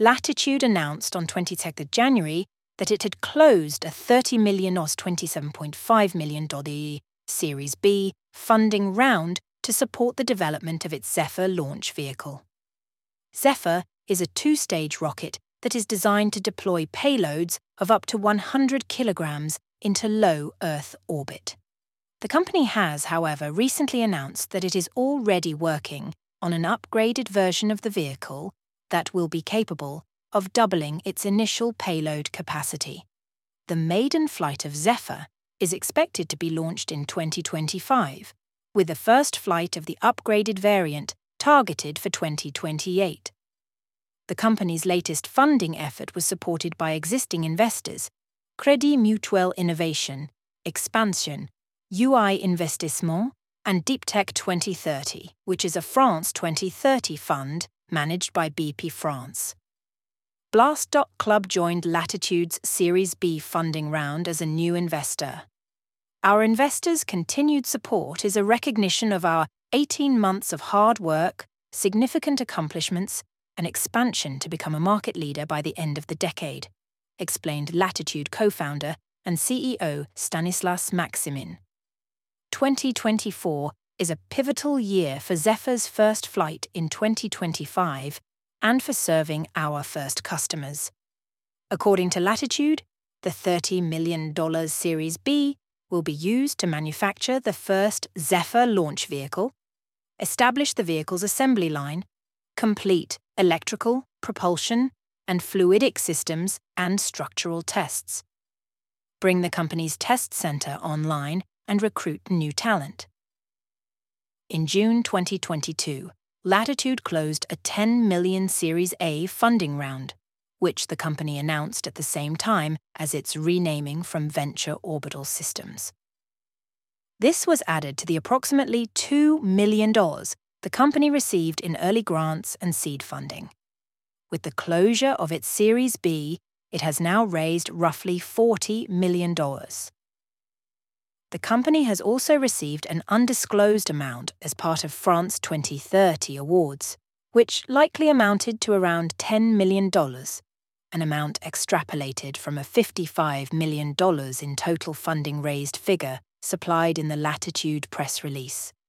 Latitude announced on 22nd January that it had closed a $30 million $27.5 million Series B funding round to support the development of its Zephyr launch vehicle. Zephyr is a two-stage rocket that is designed to deploy payloads of up to 100 kilograms into low Earth orbit. The company has, however, recently announced that it is already working on an upgraded version of the vehicle that will be capable of doubling its initial payload capacity. The maiden flight of Zephyr is expected to be launched in 2025, with the first flight of the upgraded variant targeted for 2028. The company's latest funding effort was supported by existing investors, Crédit Mutuel Innovation, Expansion, UI Investissement, and Deep Tech 2030, which is a France 2030 fund managed by Bpifrance. Blast.Club joined Latitude's Series B funding round as a new investor. Our investors' continued support is a recognition of our 18 months of hard work, significant accomplishments, and expansion to become a market leader by the end of the decade, explained Latitude co-founder and CEO Stanislas Maximin. 2024 is a pivotal year for Zephyr's first flight in 2025 and for serving our first customers. According to Latitude, the $30 million Series B will be used to manufacture the first Zephyr launch vehicle, establish the vehicle's assembly line, complete electrical, propulsion, and fluidic systems and structural tests, bring the company's test center online, and recruit new talent. In June 2022, Latitude closed a $10 million Series A funding round, which the company announced at the same time as its renaming from Venture Orbital Systems. This was added to the approximately $2 million the company received in early grants and seed funding. With the closure of its Series B, it has now raised roughly $40 million. The company has also received an undisclosed amount as part of France 2030 awards, which likely amounted to around $10 million, an amount extrapolated from a $55 million in total funding raised figure supplied in the Latitude press release.